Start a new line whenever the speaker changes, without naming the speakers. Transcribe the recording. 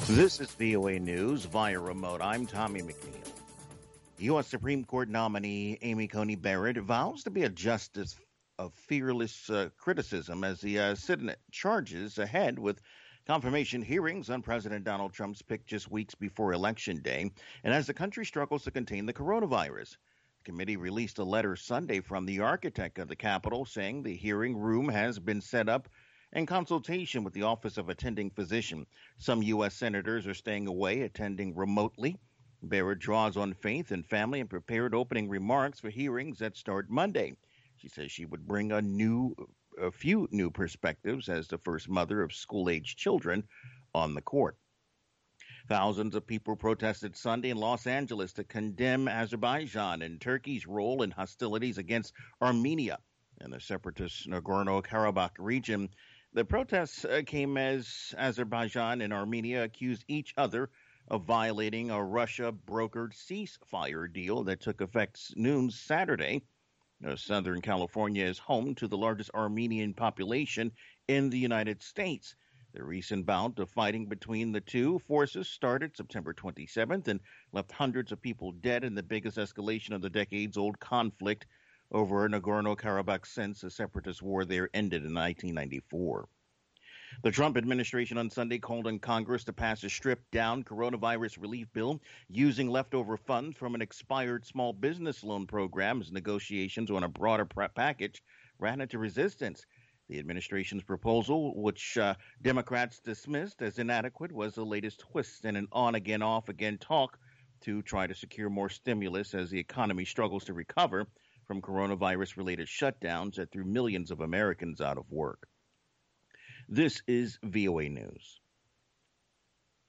This is VOA News via remote. I'm Tommy McNeil. U.S. Supreme Court nominee Amy Coney Barrett vows to be a justice of fearless criticism as the Senate charges ahead with confirmation hearings on President Donald Trump's pick just weeks before Election Day, and as the country struggles to contain the coronavirus. The committee released a letter Sunday from the architect of the Capitol saying the hearing room has been set up in consultation with the Office of Attending Physician. Some U.S. senators are staying away, attending remotely. Barrett draws on faith and family and prepared opening remarks for hearings that start Monday. She says she would bring a few new perspectives as the first mother of school-age children on the court. Thousands of people protested Sunday in Los Angeles to condemn Azerbaijan and Turkey's role in hostilities against Armenia and the separatist Nagorno-Karabakh region. The protests came as Azerbaijan and Armenia accused each other of violating a Russia-brokered ceasefire deal that took effect noon Saturday. Southern California is home to the largest Armenian population in the United States. The recent bout of fighting between the two forces started September 27th and left hundreds of people dead in the biggest escalation of the decades-old conflict over Nagorno-Karabakh since the separatist war there ended in 1994. The Trump administration on Sunday called on Congress to pass a stripped-down coronavirus relief bill using leftover funds from an expired small business loan program as negotiations on a broader package ran into resistance. The administration's proposal, which Democrats dismissed as inadequate, was the latest twist in an on-again, off-again talk to try to secure more stimulus as the economy struggles to recover from coronavirus-related shutdowns that threw millions of Americans out of work. This is VOA News.